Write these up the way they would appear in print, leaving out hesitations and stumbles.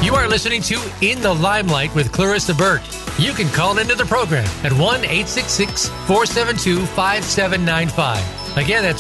You are listening to In the Limelight with Clarissa Burt. You can call into the program at 1-866-472-5795. Again, that's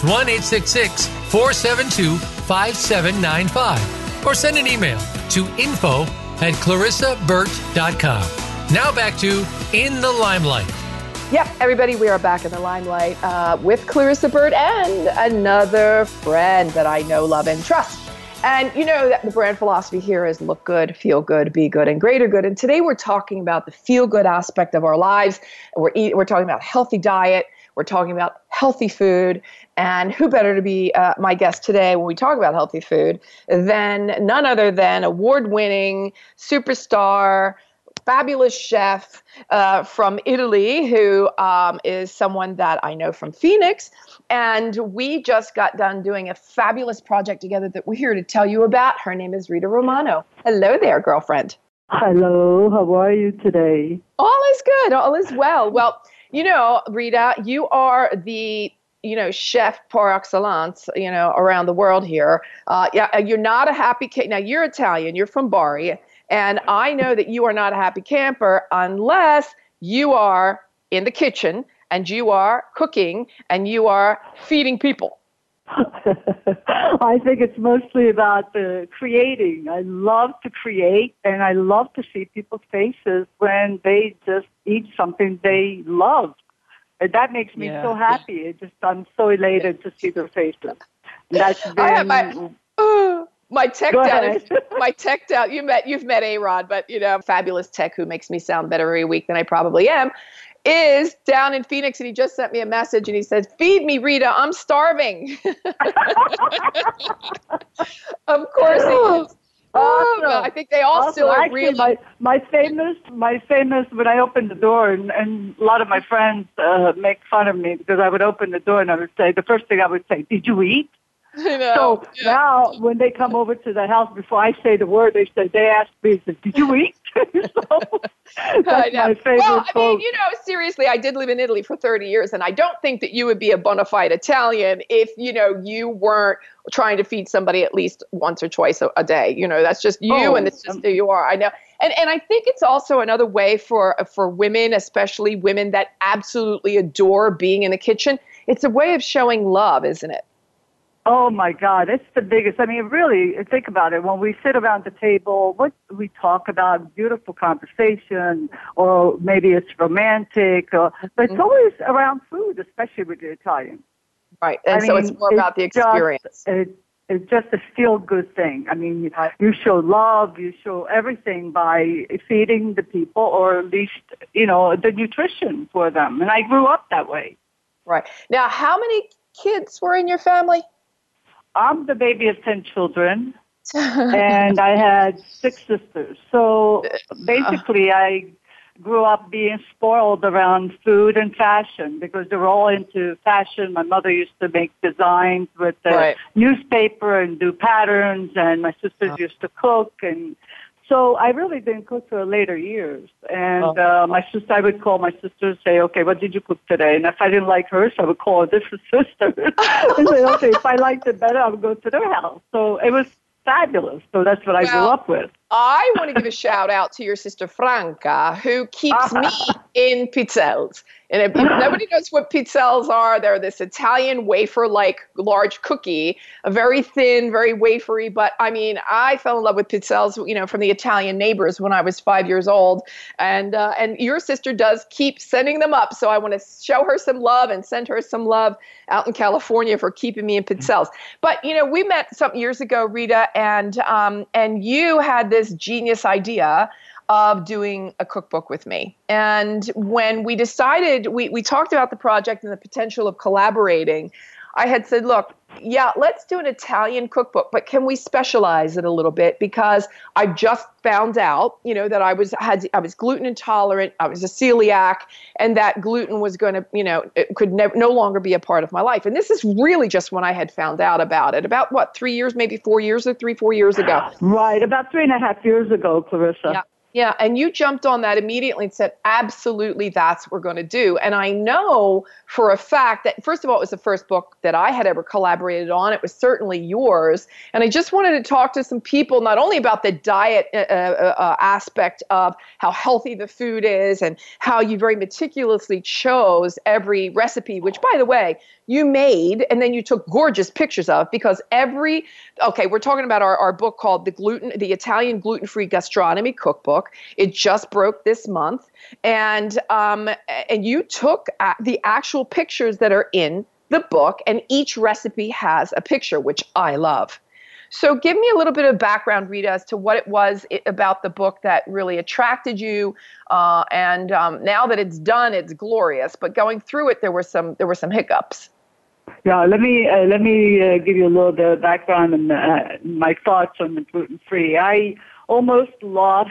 1-866-472-5795. Or send an email to info@clarissaburt.com. Now back to In the Limelight. Yep, everybody, we are back in the limelight with Clarissa Burt and another friend that I know, love, and trust. And you know that the brand philosophy here is look good, feel good, be good, and greater good. And today we're talking about the feel-good aspect of our lives. We're talking about healthy diet. We're talking about healthy food. And who better to be my guest today when we talk about healthy food than none other than award-winning superstar, fabulous chef from Italy, who is someone that I know from Phoenix. And we just got done doing a fabulous project together that we're here to tell you about. Her name is Rita Romano. Hello there, girlfriend. Hello, how are you today? All is good. All is well. Well, you know, Rita, you are the chef par excellence, around the world here. You're not a happy Now, you're Italian. You're from Bari. And I know that you are not a happy camper unless you are in the kitchen and you are cooking and you are feeding people. I think it's mostly about creating. I love to create, and I love to see people's faces when they just eat something they love. And that makes me so happy. I'm so elated to see their faces. That's been... My tech down. You've met A-Rod, but fabulous tech who makes me sound better every week than I probably am, is down in Phoenix, and he just sent me a message and he said, "Feed me, Rita, I'm starving." Of course he is. Awesome. Well, I think they all still are. Actually, my famous when I opened the door, and a lot of my friends make fun of me because I would open the door and I would say, the first thing I would say, "Did you eat?" So now when they come over to the house, before I say the word, they ask me, "Did you eat?" So that's my favorite. Well, I mean, seriously, I did live in Italy for 30 years, and I don't think that you would be a bona fide Italian if, you weren't trying to feed somebody at least once or twice a day. That's just you, and it's just who you are. I know. And I think it's also another way for women, especially women that absolutely adore being in the kitchen. It's a way of showing love, isn't it? Oh, my God. It's the biggest. I mean, really, think about it. When we sit around the table, what we talk about, beautiful conversation, or maybe it's romantic, but it's always around food, especially with the Italian. Right. And so it's more about the experience. It's just a feel-good thing. I mean, you show love, you show everything by feeding the people, or at least, the nutrition for them. And I grew up that way. Right. Now, how many kids were in your family? I'm the baby of 10 children, and I had 6 sisters. So basically, I grew up being spoiled around food and fashion because they were all into fashion. My mother used to make designs with the newspaper and do patterns, and my sisters used to cook. And so I really didn't cook for later years. And I would call my sister and say, "Okay, what did you cook today?" And if I didn't like hers, I would call a different sister and say, "Okay, if I liked it better, I would go to their house." So it was fabulous. So that's what I grew up with. I want to give a shout out to your sister Franca, who keeps me in pizzelles. And if nobody knows what pizzelles are, they're this Italian wafer-like large cookie, a very thin, very wafery. But I mean, I fell in love with pizzelles, from the Italian neighbors when I was 5 years old. And your sister does keep sending them up. So I want to show her some love and send her some love out in California for keeping me in pizzelles. But we met some years ago, Rita, and you had this genius idea of doing a cookbook with me. And when we decided, we talked about the project and the potential of collaborating, I had said, look, let's do an Italian cookbook, but can we specialize it a little bit? Because I just found out, that I was gluten intolerant, I was a celiac, and that gluten was going to, it could no longer be a part of my life. And this is really just when I had found out about it, about what, 3 years, maybe 4 years or 3-4 years ago. Right, about 3.5 years ago, Clarissa. Yeah. Yeah, and you jumped on that immediately and said, absolutely, that's what we're going to do. And I know for a fact that, first of all, it was the first book that I had ever collaborated on. It was certainly yours. And I just wanted to talk to some people, not only about the diet aspect of how healthy the food is and how you very meticulously chose every recipe, which, by the way, you made and then you took gorgeous pictures of, because we're talking about our book called the Italian Gluten-Free Gastronomy Cookbook. It just broke this month. And you took the actual pictures that are in the book, and each recipe has a picture, which I love. So give me a little bit of background, Rita, as to what it was about the book that really attracted you. And now that it's done, it's glorious. But going through it, there were some hiccups. Yeah, let me give you a little bit of background and my thoughts on the gluten-free. I almost lost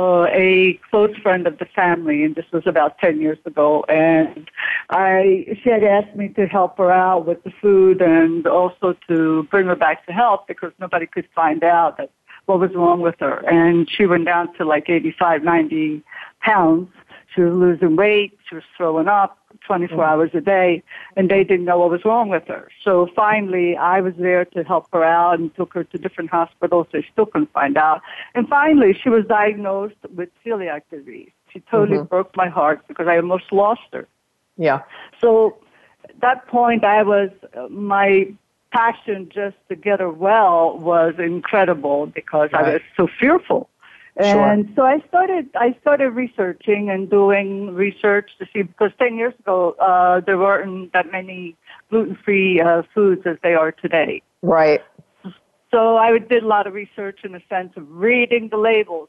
a close friend of the family, and this was about 10 years ago. And she had asked me to help her out with the food and also to bring her back to health, because nobody could find out what was wrong with her. And she went down to like 85, 90 pounds. She was losing weight. She was throwing up 24 hours a day, and they didn't know what was wrong with her. So finally, I was there to help her out and took her to different hospitals. They still couldn't find out. And finally, she was diagnosed with celiac disease. She totally broke my heart because I almost lost her. Yeah. So at that point, my passion just to get her well was incredible, because I was so fearful. And so I started researching and doing research to see, because 10 years ago, there weren't that many gluten-free foods as they are today. Right. So I did a lot of research in the sense of reading the labels.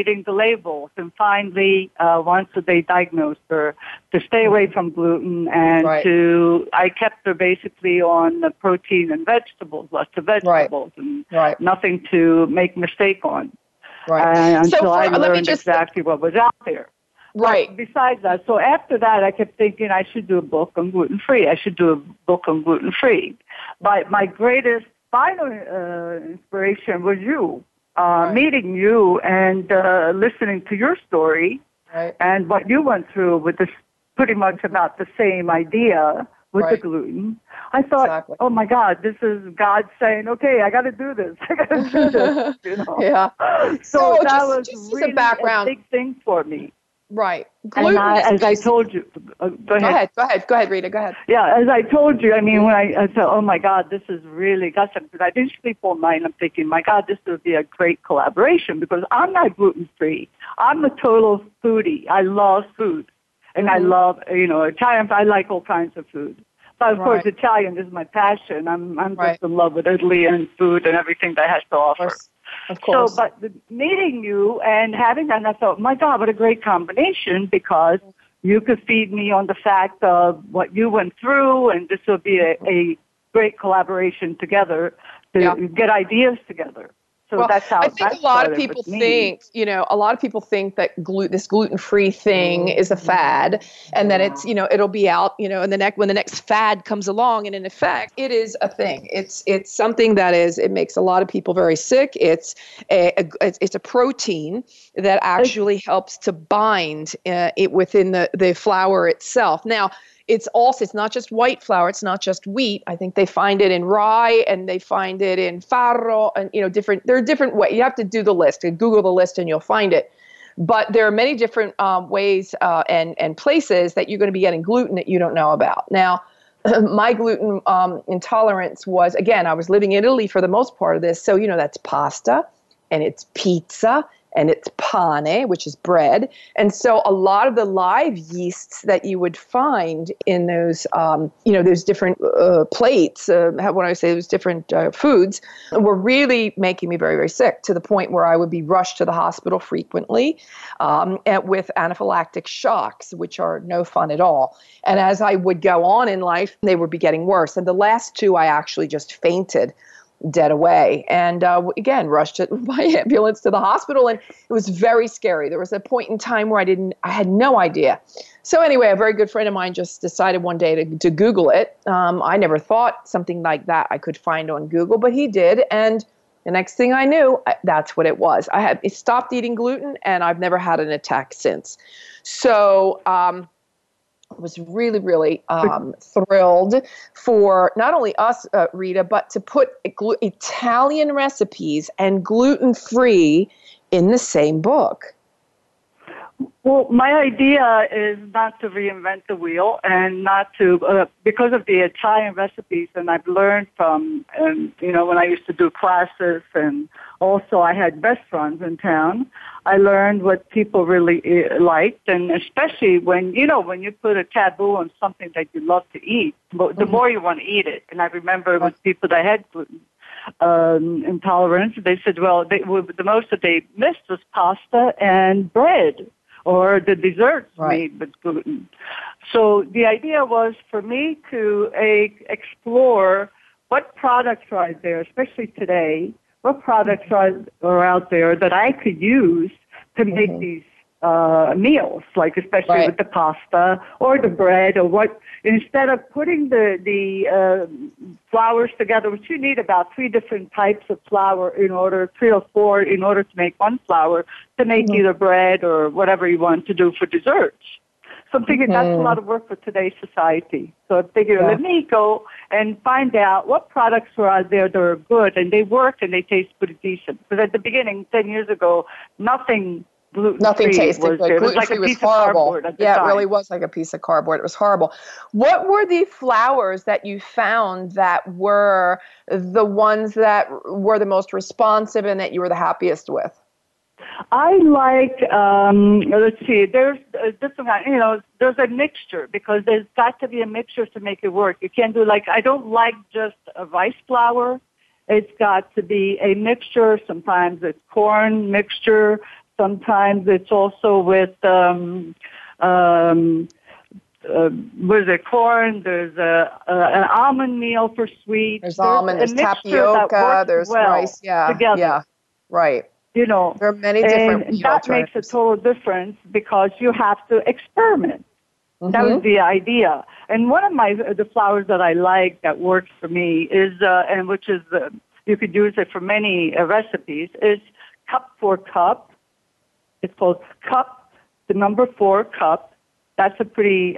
And finally, once they diagnosed her, to stay away from gluten and I kept her basically on the protein and vegetables, lots of vegetables, and nothing to make mistake on. Right. Until I learned exactly what was out there. Right. But besides that, so after that, I kept thinking I should do a book on gluten-free. I should do a book on gluten-free. But my greatest final inspiration was you, meeting you and listening to your story and what you went through with this pretty much about the same idea with the gluten. I thought, oh my God, this is God saying, okay, I got to do this. I got to do this. You know? Yeah. So that was really a big thing for me. Right. Gluten, as I told you, go ahead. Go ahead, Rita. Go ahead. Yeah, as I told you, I mean, when I said, oh my God, this is really awesome, because I didn't sleep all night. I'm thinking, my God, this would be a great collaboration, because I'm not gluten-free. I'm a total foodie. I love food. And I love, Italian. I like all kinds of food. But of course, Italian is my passion. I'm just in love with Italy and food and everything that has to offer. Of course. So, but meeting you and having that, and I thought, my God, what a great combination, because you could feed me on the fact of what you went through, and this will be a great collaboration together to get ideas together. So that's how I think a lot of people think, that this gluten-free thing is a fad, and that it's, it'll be out, and when the next fad comes along, and in effect, it is a thing. It's something that it makes a lot of people very sick. It's a protein that actually helps to bind it within the flour itself. Now, it's not just white flour. It's not just wheat. I think they find it in rye, and they find it in farro, and there are different ways. You have to do the list and Google the list, and you'll find it. But there are many different ways and places that you're going to be getting gluten that you don't know about. Now, my gluten intolerance was, again, I was living in Italy for the most part of this, so that's pasta, and it's pizza, and it's pane, which is bread. And so a lot of the live yeasts that you would find in those, those different plates, when I say those different foods, were really making me very, very sick, to the point where I would be rushed to the hospital frequently with anaphylactic shocks, which are no fun at all. And as I would go on in life, they would be getting worse. And the last two, I actually just fainted dead away, and again rushed by ambulance to the hospital, and it was very scary. There was a point in time where I had no idea. So anyway, a very good friend of mine just decided one day to Google it. I never thought something like that I could find on Google, but he did, and The next thing I knew, that's what it was. I had stopped eating gluten, and I've never had an attack since. So I was really, really thrilled for not only us, Rita, but to put Italian recipes and gluten-free in the same book. Well, my idea is not to reinvent the wheel and not to, because of the Italian recipes, and I've learned from, when I used to do classes, and also I had restaurants in town, I learned what people really liked, and especially when you put a taboo on something that you love to eat, the more you want to eat it. And I remember with people that had gluten intolerance, they said, well, the most that they missed was pasta and bread, or the desserts made with gluten. So the idea was for me to explore what products are out there, especially today, what products are out there that I could use to make these meals, like especially with the pasta or the bread, or what, instead of putting the flours together, which you need about 3 different types of flour 3 or 4 in order to make one flour to make either bread or whatever you want to do for desserts. So I'm thinking that's a lot of work for today's society. So I figured, let me go and find out what products are out there that are good and they work and they taste pretty decent. Because at the beginning, 10 years ago, nothing tasted good. It was like a piece of cardboard at the time. It really was like a piece of cardboard. It was horrible. What were the flours that you found that were the ones that were the most responsive and that you were the happiest with? I like, let's see, there's different, there's a mixture, because there's got to be a mixture to make it work. You can't do I don't like just a rice flour. It's got to be a mixture. Sometimes it's corn mixture. Sometimes it's also with, corn? There's an almond meal for sweet. There's almond, there's tapioca, there's rice. Together. Yeah, right. There are many different and that makes a total difference because you have to experiment. That was the idea. And one of the flours that I like that works for me is, and which is, you could use it for many recipes, is Cup for Cup. It's called Cup, the number 4 cup. That's a pretty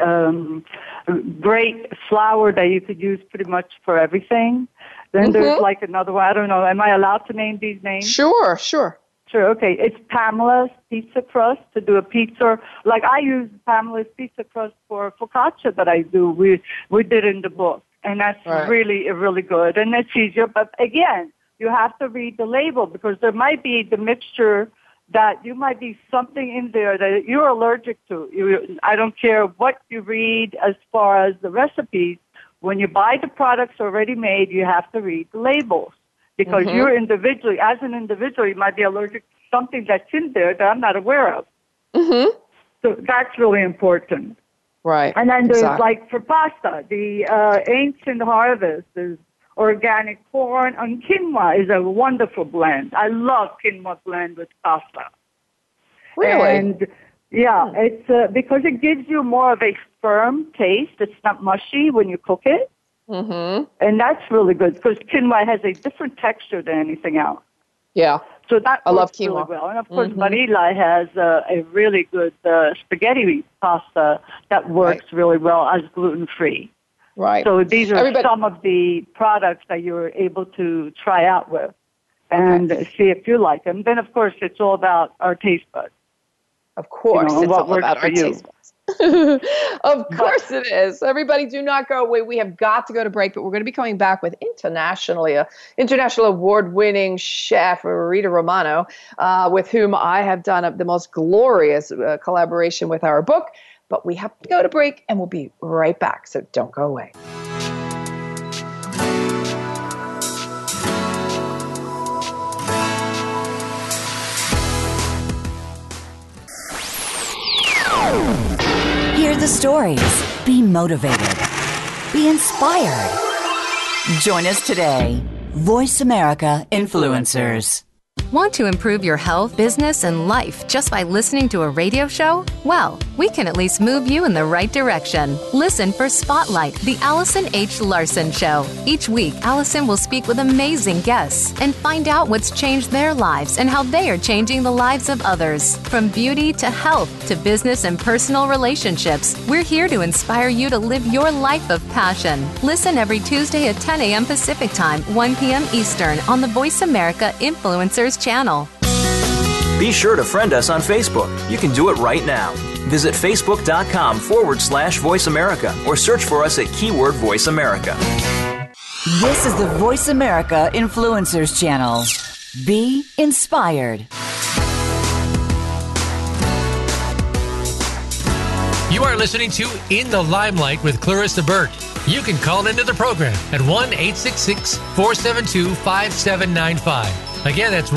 great flour that you could use pretty much for everything. Then there's another one. I don't know. Am I allowed to name these names? Sure. Sure, okay. It's Pamela's Pizza Crust to do a pizza. Like I use Pamela's Pizza Crust for focaccia that I do. We did in the book. And that's really, really good. And it's easier. But again, you have to read the label because there might be the mixture that you might be something in there that you're allergic to. I don't care what you read as far as the recipes. When you buy the products already made, you have to read the labels. Because you're as an individual, you might be allergic to something that's in there that I'm not aware of. So that's really important. Right. And then there's for pasta, the Ancient Harvest is organic corn, and quinoa is a wonderful blend. I love quinoa blend with pasta. Really? And it's because it gives you more of a firm taste. It's not mushy when you cook it. And that's really good because quinoa has a different texture than anything else. Yeah. So that I love quinoa really well. And of course, Barilla has a really good spaghetti pasta that works really well as gluten-free. Right. So these are some of the products that you're able to try out with and see if you like them. Then, of course, it's all about our taste buds. Of course, it's all about our taste buds. Of course it is. Everybody do not go away. We have got to go to break, but we're going to be coming back with international award-winning chef Rita Romano, with whom I have done the most glorious collaboration with our book. But we have to go to break, and we'll be right back, so don't go away. Hear the stories. Be motivated. Be inspired. Join us today. Voice America Influencers. Want to improve your health, business, and life just by listening to a radio show? Well, we can at least move you in the right direction. Listen for Spotlight, the Allison H. Larson Show. Each week, Allison will speak with amazing guests and find out what's changed their lives and how they are changing the lives of others. From beauty to health to business and personal relationships, we're here to inspire you to live your life of passion. Listen every Tuesday at 10 a.m. Pacific Time, 1 p.m. Eastern on the Voice America Influencers channel. Be sure to friend us on Facebook. You can do it right now. Visit facebook.com/Voice America or search for us at keyword Voice America. This is the Voice America Influencers channel. Be inspired. You are listening to In the Limelight with Clarissa Burt. You can call into the program at 1-866-472-5795. Again, that's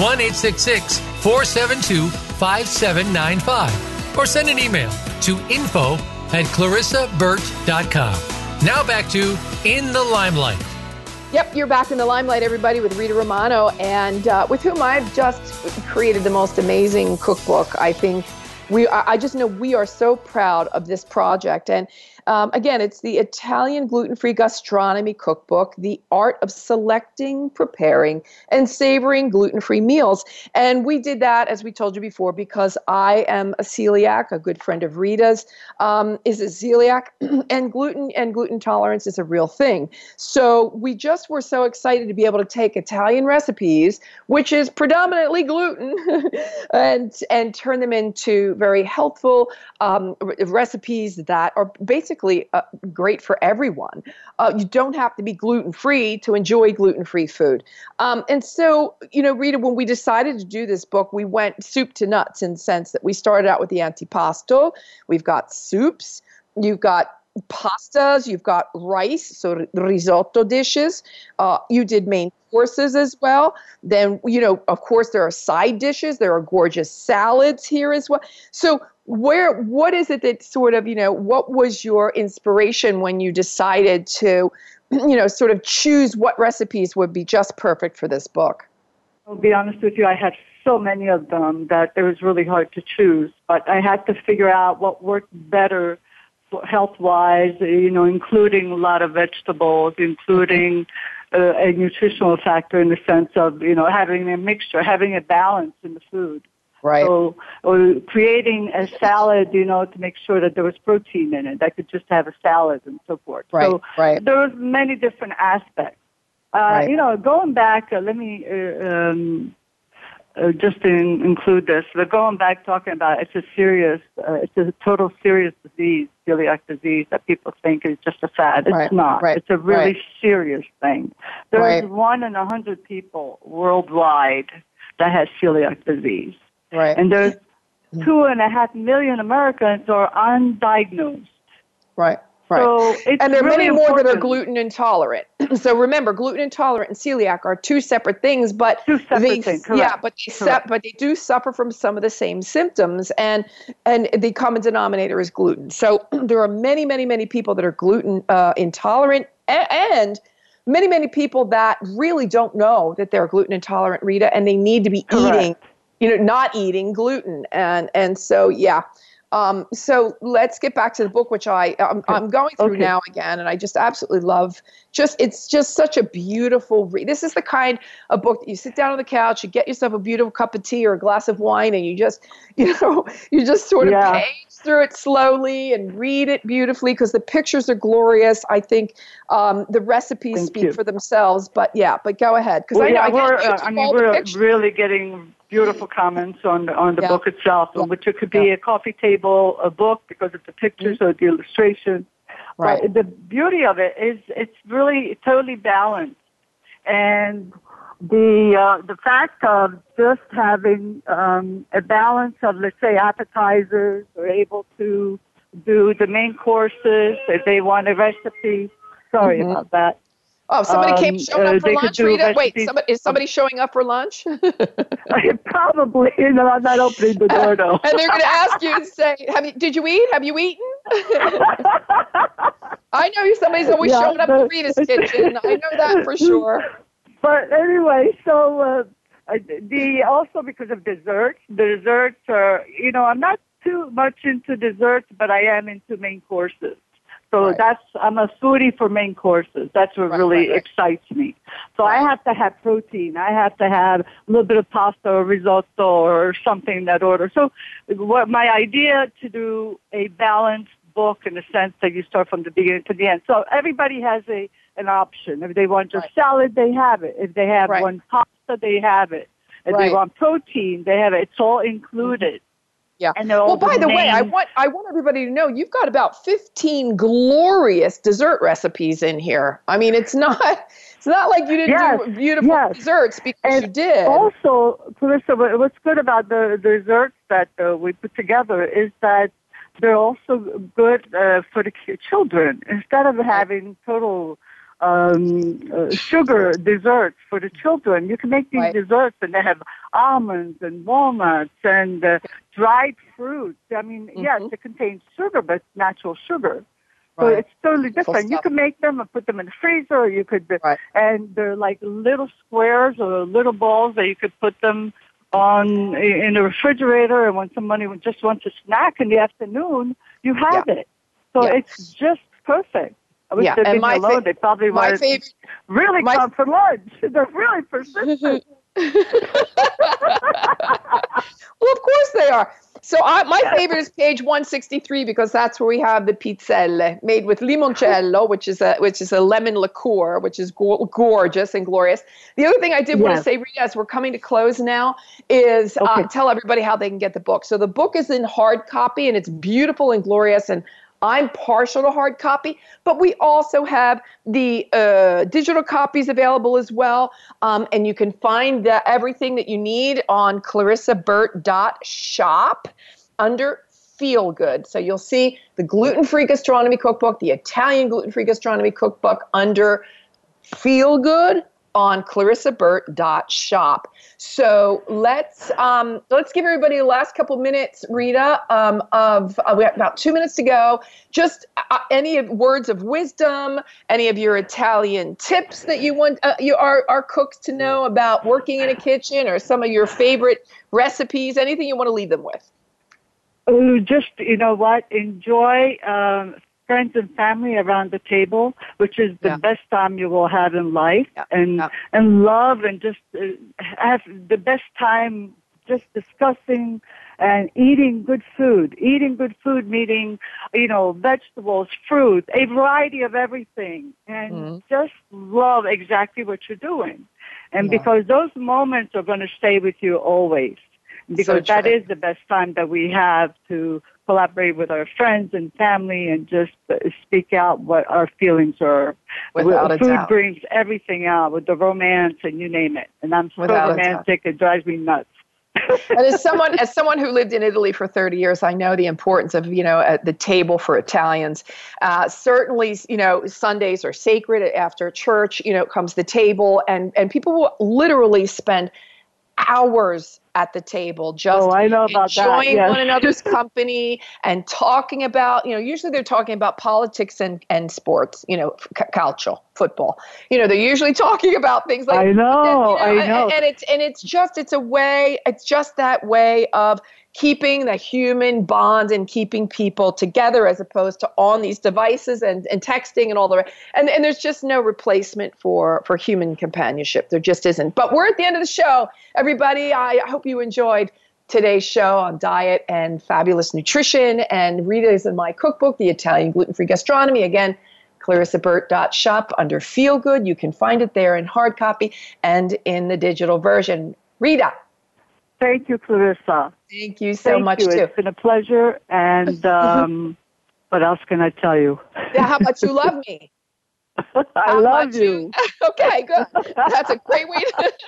1-866-472-5795. Or send an email to info@clarissaburt.com. Now back to In the Limelight. Yep, you're back in the limelight, everybody, with Rita Romano, and with whom I've just created the most amazing cookbook. I think I just know we are so proud of this project. And again, it's the Italian Gluten-Free Gastronomy Cookbook, The Art of Selecting, Preparing, and Savoring Gluten-Free Meals. And we did that, as we told you before, because I am a celiac. A good friend of Rita's is a celiac, and gluten tolerance is a real thing. So we just were so excited to be able to take Italian recipes, which is predominantly gluten, and turn them into very healthful recipes that are basically great for everyone. You don't have to be gluten-free to enjoy gluten-free food. And so, Rita, when we decided to do this book, we went soup to nuts in the sense that we started out with the antipasto. We've got soups. You've got pastas. You've got rice, so risotto dishes. You did main courses as well. Then, of course, there are side dishes. There are gorgeous salads here as well. So what is it that sort of, what was your inspiration when you decided to, sort of choose what recipes would be just perfect for this book? I'll be honest with you, I had so many of them that it was really hard to choose, but I had to figure out what worked better health-wise, including a lot of vegetables, including a nutritional factor in the sense of, having a mixture, having a balance in the food. Right. So, creating a salad, to make sure that there was protein in it. I could just have a salad and so forth. Right. So right. there was many different aspects. Right. Going back, let me just include this. But going back, talking about it's a total serious disease, celiac disease, that people think is just a fad. It's not. Right. It's a really serious thing. There's 1 in 100 people worldwide that has celiac disease. Right. And there's 2.5 million Americans who are undiagnosed. Right. Right. So and there are really many more that are important. gluten intolerant. So remember, gluten intolerant and celiac are two separate things, but Two separate things. Correct. Yeah, but they do suffer from some of the same symptoms, and the common denominator is gluten. So there are many, many, many people that are gluten intolerant, and many, many people that really don't know that they're gluten intolerant, Rita, and they need to be eating, not eating gluten, and so yeah. So let's get back to the book, which I'm going through now again, and I just absolutely love. It's just such a beautiful read. This is the kind of book that you sit down on the couch, you get yourself a beautiful cup of tea or a glass of wine, and you just sort of page through it slowly and read it beautifully because the pictures are glorious. I think the recipes speak for themselves. But go ahead because we're really getting beautiful comments on the book itself, which it could be a coffee table, a book because of the pictures or the illustrations. Right. But the beauty of it is it's really totally balanced, and the fact of just having a balance of, let's say, appetizers, or able to do the main courses if they want a recipe. Sorry about that. Oh, somebody came showing up for lunch, Rita? Wait, is somebody showing up for lunch? Probably. I'm not opening the door, though. And they're going to ask you and say, did you eat? Have you eaten? I know somebody's always showing up to Rita's kitchen. I know that for sure. But anyway, so Also because of desserts. The desserts are, I'm not too much into desserts, but I am into main courses. So I'm a foodie for main courses. That's what really excites me. So I have to have protein. I have to have a little bit of pasta or risotto or something in that order. So what my idea to do a balanced book in the sense that you start from the beginning to the end. So everybody has an option. If they want just salad, they have it. If they have one pasta, they have it. If they want protein, they have it. It's all included. Yeah. Well, by the way, I want everybody to know you've got about 15 glorious dessert recipes in here. I mean, it's not like you didn't do beautiful desserts because you did. Also, Clarissa, what's good about the desserts that we put together is that they're also good for the children. Instead of having total sugar desserts for the children, you can make these desserts, and they have almonds and walnuts and dried fruits. I mean, yes, it contains sugar, but it's natural sugar. So it's totally different. You can make them and put them in the freezer, or you could, and they're like little squares or little balls that you could put them in the refrigerator, and when somebody just wants a snack in the afternoon, you have it. So it's just perfect. I was sitting alone. They probably want to really come for lunch. They're really persistent. Well, of course they are. So my favorite is page 163 because that's where we have the pizzelle made with limoncello, which is a lemon liqueur, which is gorgeous and glorious. The other thing I did want to say, Rita, as we're coming to close now, is tell everybody how they can get the book. So the book is in hard copy, and it's beautiful and glorious, and I'm partial to hard copy, but we also have the digital copies available as well. And you can find everything that you need on clarissaburt.shop under Feel Good. So you'll see the gluten-free gastronomy cookbook, the Italian gluten-free gastronomy cookbook under Feel Good on clarissaburt.shop. So let's give everybody the last couple minutes, Rita, we have about 2 minutes to go. Just any words of wisdom, any of your Italian tips that you want our cooks to know about working in a kitchen, or some of your favorite recipes, anything you want to leave them with. Just, enjoy friends and family around the table, which is the best time you will have in life, and love, and just have the best time just discussing and eating good food. Eating good food meaning, vegetables, fruit, a variety of everything, and just love exactly what you're doing. And because those moments are going to stay with you always. Because that is the best time that we have to collaborate with our friends and family and just speak out what our feelings are. Food brings everything out with the romance and you name it. And I'm so romantic, it drives me nuts. And as someone who lived in Italy for 30 years, I know the importance of, the table for Italians. Certainly, Sundays are sacred. After church, comes the table, and people will literally spend hours at the table, just enjoying one another's company and talking about, usually they're talking about politics and sports, calcio, football. They're usually talking about things like I know. And it's just that way of keeping the human bond and keeping people together, as opposed to on these devices and texting and all the rest. And there's just no replacement for human companionship. There just isn't. But we're at the end of the show. Everybody, I hope you enjoyed today's show on diet and fabulous nutrition. And Rita is in my cookbook, The Italian Gluten-Free Gastronomy. Again, clarissaburt.shop under Feel Good. You can find it there in hard copy and in the digital version. Rita. Thank you, Clarissa. Thank you so much, too. It's been a pleasure. And what else can I tell you? Yeah, how much you love me. I love you. Okay, good. That's a great way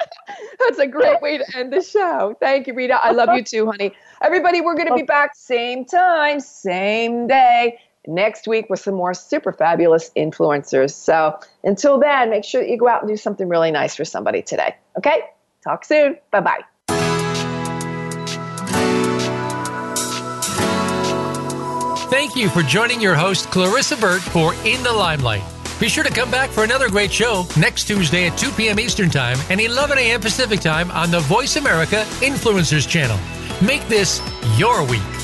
to end the show. Thank you, Rita. I love you too, honey. Everybody, we're going to be back same time, same day next week with some more super fabulous influencers. So until then, make sure that you go out and do something really nice for somebody today. Okay? Talk soon. Bye-bye. Thank you for joining your host, Clarissa Burt, for In the Limelight. Be sure to come back for another great show next Tuesday at 2 p.m. Eastern Time and 11 a.m. Pacific Time on the Voice America Influencers Channel. Make this your week.